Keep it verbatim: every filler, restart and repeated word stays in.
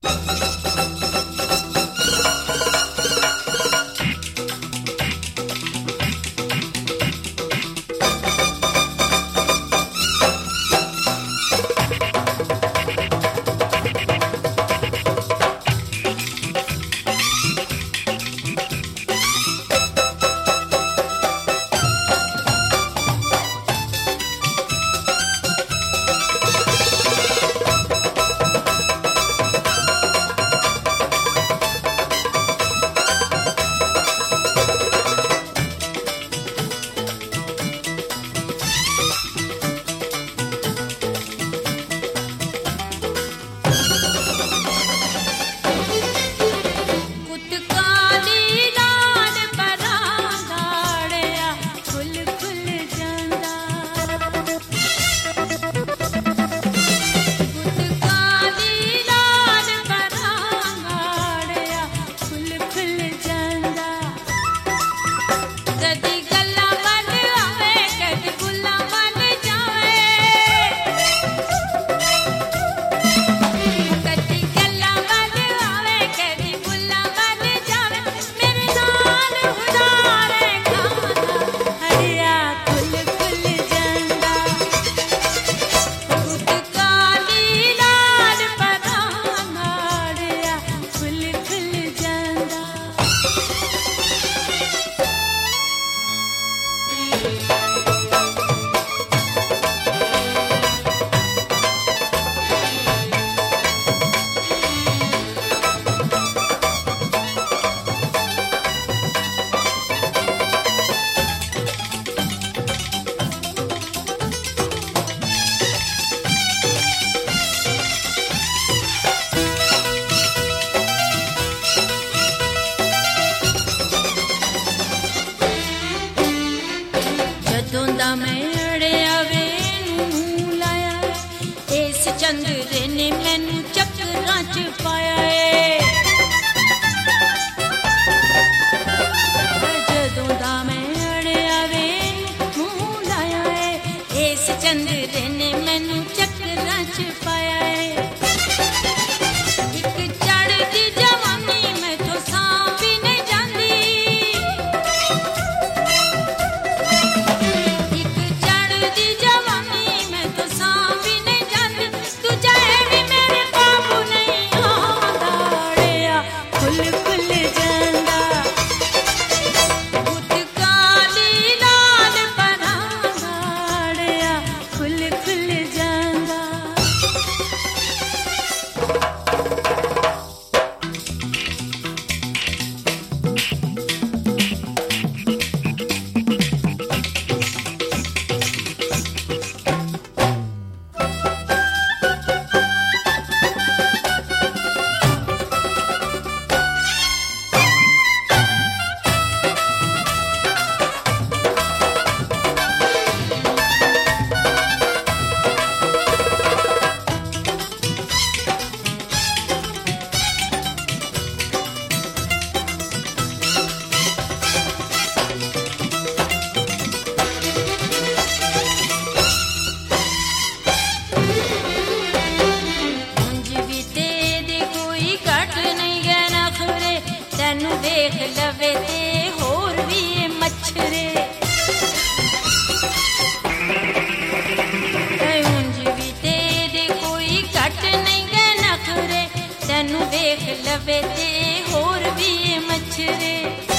चंद्रे ने मैनू चक्करां च पाया है। जदों दा मैं अड़िया वे मूंह लाया है, इस चंद्रे ने मैनू चक्करां च पाया है। एक चढ़दी जवानी मैं तो सां भी नहीं जांदी, एक चढ़दी जवानी मैं तो सां भी नहीं जांदी। तू जाए भी मेरे काबू नहीं आंदा, अड़िया खुल खुल जांदा। गुट काली लाल परांदा, अड़िया खुल खुल जांदा। तैनू देख लवे ते होर भी मच्छरे, उंज भी तेरे कोई घट नहीं गए नखरे। तैनू देख लवे ते होर भी मच्छरे।